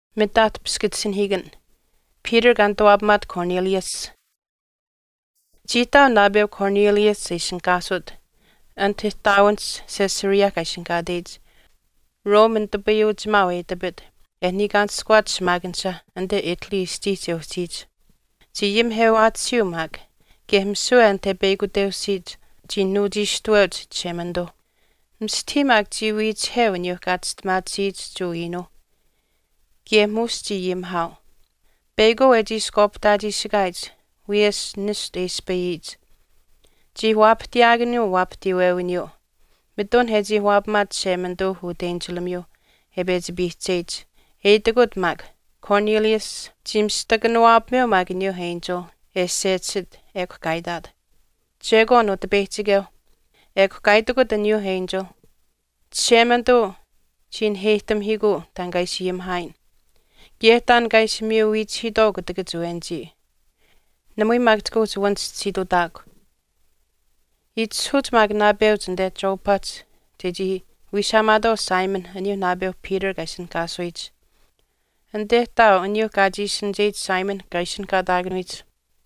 Middat beskidsinhigen. Peter gantoabmat Cornelius. Jita nabew Cornelius ishinkasud. Antithawans Caesarea ishinkadej. Roman tabayo jmawe tabit. Ehnigan squat smagensa ande Italy stitio stij. Jim hewat siumag. Gehm suen tebegu deusid. Jinu jistuot chemando. Mstimag jiwit hewen yugatst matsid juino. Gemus jim hau. Bego skop da sigait. Wies nist speed. Wap diagenu wap diwewinyo. Midon hezi wap mat chemando hu dangelamyo. Hebez beatage. Good mag. Cornelius. Jimstaganu wap meo maginyo angel. Setsid ek gaidad. Jego no the betigel. Ek gaidago the new angel. Chemando. Chin hatem higo dan gaishim hain. Getan gaishmio wich hidog the gazuenji. Namui magtgo to once sido dag. It's hut magna belts and that joe pots. Tiji wishamado Simon and you nabel Peter gaishin kaswich. And that thou and you gajishin jade Simon gaishin kadagnwich.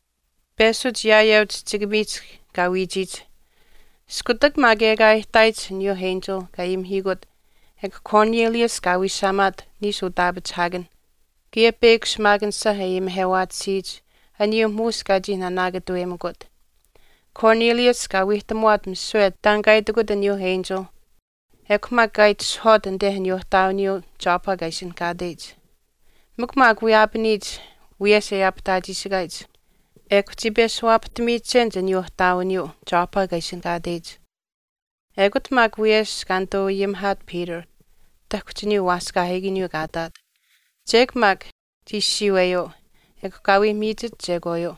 Besut yayout tigabit gawijit. Skutak magegai tight and your angel gaim higot. Ek Cornelius gawishamad niso dabit hagen. Gie big schmagen saheim hewat siege. And you mus gajin anagatu emugot. Cornelius gawihtamwat mswet dangaidugud and your angel. Ek magait shot and dehen your town you joppa gaishin kadage. Mukmag we apnid we say aptaji sigait. Ek tibes wap to meet change and your town you joppa gaishin kadage. Egut mag wies ganto yim hat Peter. Takutinu waska hegin you gadat. Jek mag tishiweyo. Ek gawi meetit jegoyo.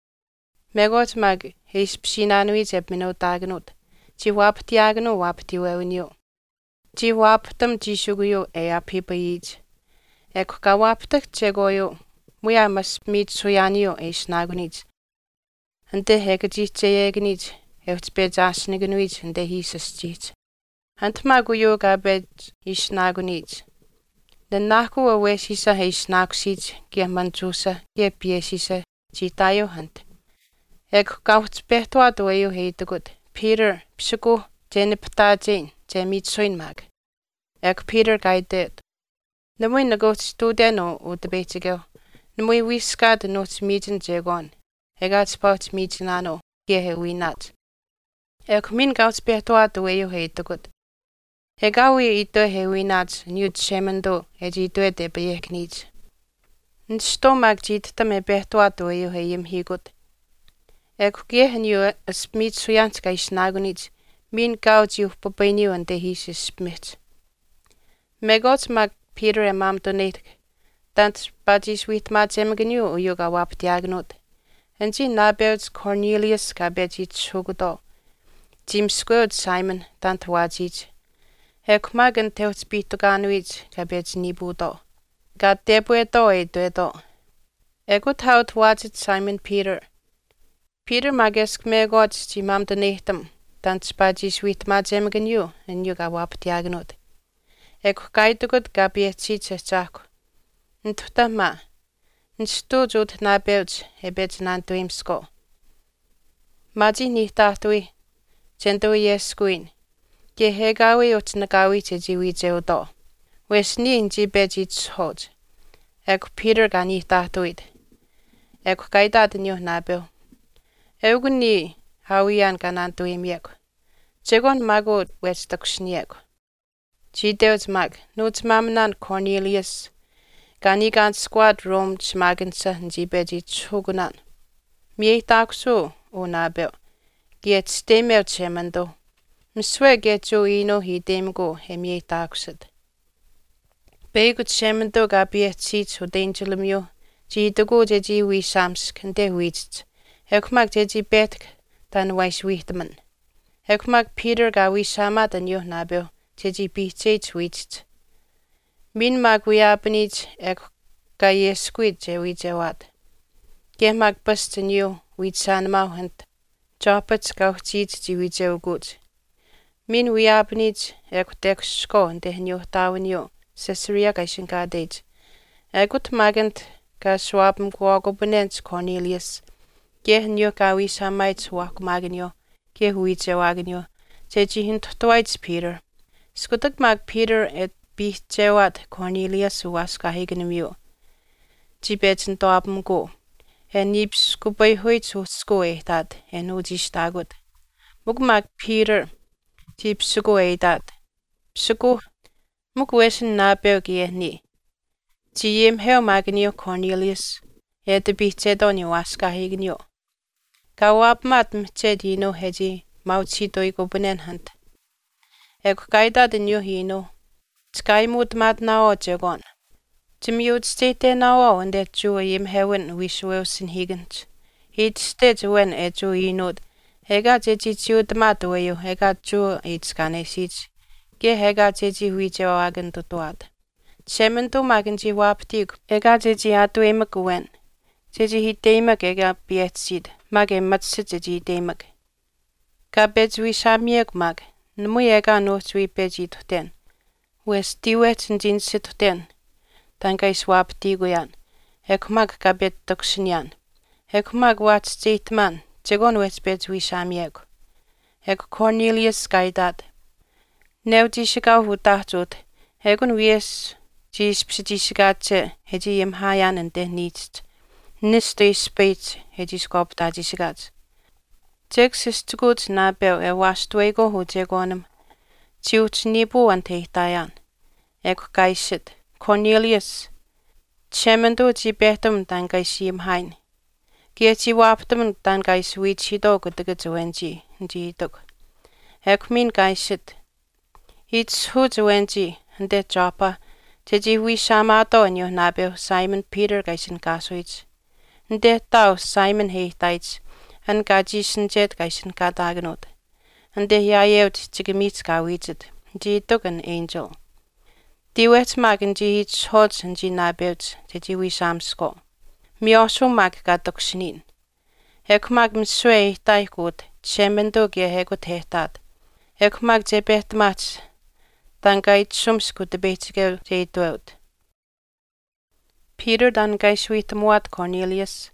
Megot mag heis psinanuit eb mino dagenut. Ji wap diagno wap diwewinyo. Ji wap tam jishuguyo ea pipaij. Ek gawaptak jegoyo. Muya mas meet soyanio e snagunit. Ante hegajit jeegnit. Eft bedasniganuit and de hisastit. Ant maguyo gabed isnagunit. Den naku awesisa he snaksit, gie manjusa, gie piesisa, jitayo hunt. Ek gaut behtoa doeyo heitagut. Peter, psuko, jenipta jen, jemitsoin mag. Ek Peter gaidet. Namui nagot studeno o de betigel. Namui wiskad not meetin jegon. Egat spot meetinano, gie he winat. Ek min gaut behtoa doeyo heitagut. Hegawi ito he winat nyut shemando ejito de beeknit. Nstomag jit tame behtoa doeyo he yim higut. Ek gehen you a smit suyanska isnagunit. Min gaut you popenu and de his smit. Megot mag Peter and mam donate. Tant badis with mat emgenu o yoga wap diagnot. And jin nabels Cornelius gabejit shugudo. Jim squared Simon tant wajit. Ek magan teut spito ganuit gabej nibudo. Gat debuedo e duedo. Egut haut wajit Simon Peter. Peter magesk megot ji mam donate tant badis with mat emgenu and yoga wap diagnot. Ek gaidugut gabietsit chako. Ntutama. Nstujut nabelt ebet nantuimsko. Maji nihtatui. Jendo yeskuin. Ge hegawi otnagawi tejiwi jeodo. Wes ni inji bejit hot. Ek Peter gani tatuit. Ek gaidad nyo nabel. Euguni hawian ganantuim yek. Jegon magot wes takshniek. Jideut mag, nuts mamnan Cornelius. Gani gan squad Rome smagensa njibejit chugunan. Mie taksu o nabel. Get stemel chemando. Mswe get jo ino hi demgo he mie taksud. Begut chemando gabiet sit o dangelamyo. Jidago jeji wi sams kende witst. Hekmak jeji betk dan wais wihtman. Hekmak Peter ga wi sama dan yo nabel. Jeji bichej witst. Min mag wi apenit ek ga yesquid je wi jewat. Gemag bustin yo wit sanmau hent. Jobbet gauchtit ji wi jew gut. Min wi apenit ek dek sko en dehen yo dawen yo. Caesarea gaishin gadej. Agut magent ka swabm kuagopunens Cornelius. Ge nyo gawi samait wak magenyo. Ge huidse wagenyo. Teji hintotwaits Peter. Skutak mag Peter et bihtjewat Cornelius was kahigenimyo. Jibetsen doabm go. Nips kubay huits usko ehtad en udistagut. Mug mag Peter jibsugo ehtad. Psugo mug wesen nabeo giehni. Tiem heo magenyo Cornelius. De bihtjedon was kahigenyo. Kawap mat mtjedino heji mautsidoi gobunen hand. Gaida den jo hino. Sky mot mat nao jagon. Timiut stete nao and det jo im heaven wishwelsin higant. It stet when et jo inod. Hega jeji tiut mat weyo hega jo it skane sich. Ge hega jeji huijo agen totoad. Semento magenji waptig. Hega jeji atu emagwen. Jeji hitemak ega bietsid. Mag matsit jeji demak. Kabet wishamiek mag. Nmuyega no tui beji toten. Wes diwet en din sit toten. Tankai swap tiguyan. Mag kabet toxinyan. Mag wat state man. Tegon wes bet wishamiek. Cornelius skaidat. Neu dishiga hutachut. Wies jis psidishigatse. Heji hayan en de nietst. Niste speit. Heji skop da dishigat. Texas to good nabel was tuego hujegonum. Tiut nibu and tehtayan. Gaishit. Cornelius. Chemendo jibetum dangaishim hein. Gieti waptum dangais wichido gudguwenji, jidog. Min gaishit. It's hujuwenji, and de joppa. Teji wishamato and your nabel Simon Peter gaishin gaswich. And de tau Simon hehtaits. En gajisen jet gaisen kadagenot. En de jaeut tigemits gawitset. Ji dug an angel. Di wet magen ji hits hods en ji nabeut te ji wi samsko. Mi oso mag gadoksinin. Mag mswe daikut, chemendo ge hegot hehtad. Mag jebet mats. Dan gait sumskut de betige je duot. Peter dan gaiswit muat Cornelius.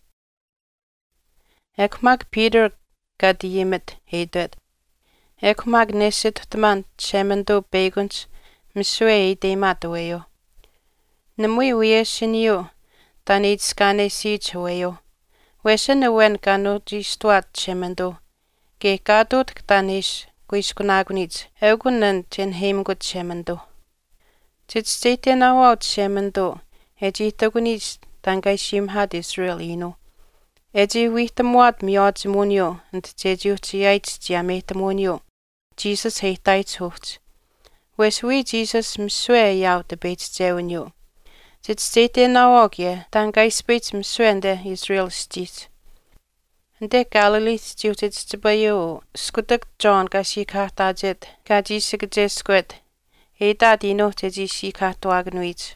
Mag Peter gadimet heidet. Mag nesit tman chemendo beguns mswe de matweo. Nemui wiesinio dan it skane sichweo. Wesen wen gano distuat chemendo. Ge gadot gdanish guiskunagunits. Eugunen ten heimgut chemendo. Tit stete na out chemendo. Ejitagunits dan gaishim had Israelino. Eji wihtamuat miodzimunio and jejuchiaits diametamunio. Jesus heitaits hocht. Wes we Jesus mswe yau de beit jewinio. Zit stete na ogje, dan gaispeit mswende Israel stit. And de Galilee stutit tibayo, skutak John gashikatajet, gajisikajesquet. Eida dino tejishikatuagnuit.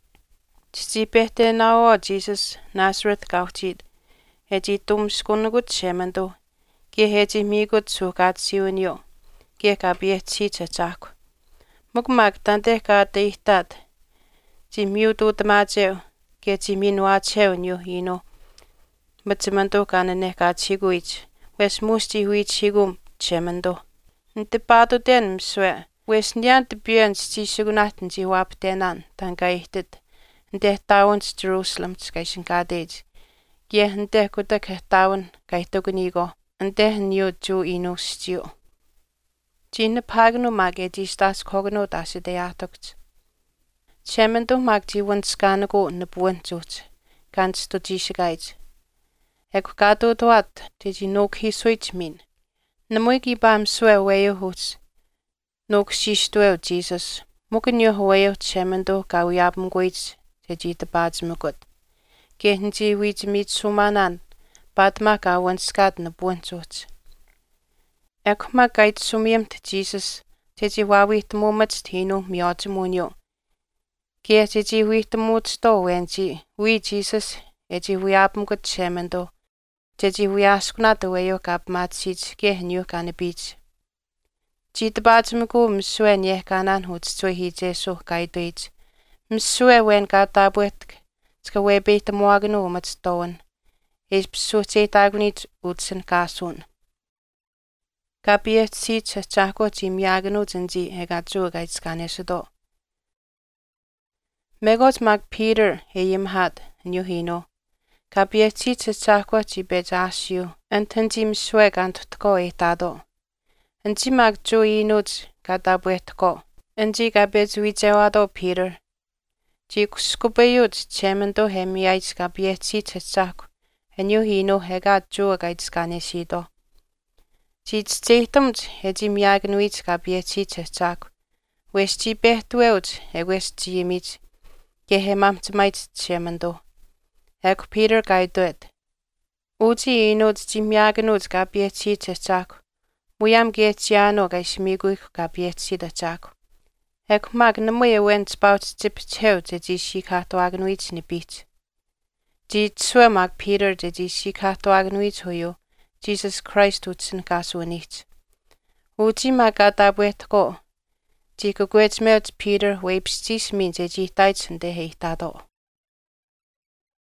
Tibete na Jesus Nazareth gauchid. Heji tumskunugut chemendo. Ge heji migut sugat siunio. Ge gabiet chachak. Mugmag tante ka deihtad. Ji miudu damajeo. Ge ji minua cheunio hino. Matsimando kanane ka chiguich. Wes musti hui chigum chemendo. Nte padu den mswe. Wes nyant biens ji sugunaten ji wap denan. Tanga ihtet. Nte tawns Jerusalem tskaishin kadej. Ge nte kutak hetaun kaitogunigo. Nte nyo ju ino stio. Jine pagno mage di stas kogno dasi de atokt. Chemendo mag ji wan skanago na buentot. Gans to jishigait. Gado doat te ji nok hisuit min. Na muigi bam swe weo huts. Nok shistuel Jesus. Mugen yo weo chemendo gawiabm goits. Te ji de badsmugot. Gehen ji wit mit sumanan. Badma gawan skad na buentot. Mag gait sumiemt Jesus. Te ji wawit momats tino miodzimunio. Ge te ji wit mot sto wenji. We Jesus. Ji wiabm got chemendo. Te ji wiaskunat weo gab matsit. Gehen yo gane beach. Ji de badsmugo mswe nye ganan huts tue hi jesu gaidoit. Mswe wen gadabuetk. ska webita muaganu matstoan. Es psuutseitaagunit utsen kaasuun. Kapiet siitsa tsahko timiaganu tsenji hegatsuugaitskanesudo. Megot mag Peter heyimhat nyuhino. Kapiet siitsa tsahko tibejasiu antanjim suegantutko etado. Anji mag juinut katabuetko. Anji kabezuitewado Peter. Jikuskupayut chemendo hemiaits kapiet siitsa tsahko. Nyuhino hegatsuugaitskanesido. Jitstehtumt hejimiaganuit kapiet siitsa tsahko. Wes jibehtueut wes jimit. Gehemamtmait chemendo. Peter gaiduet. Uti inut jimiaganut kapiet siitsa tsahko. Muyam geetiano gaismiguik kapiet siitsa tsahko. Magnamuya went spout tipteut jishikahtuaganuit nibit. Jitsua mag Peter jishikahtuaganuit hoyo. Jesus Christ utsen kasuanit. Uti magatabuetko. Jikuguetsmeut Peter webstis min jitaitsen de heitado.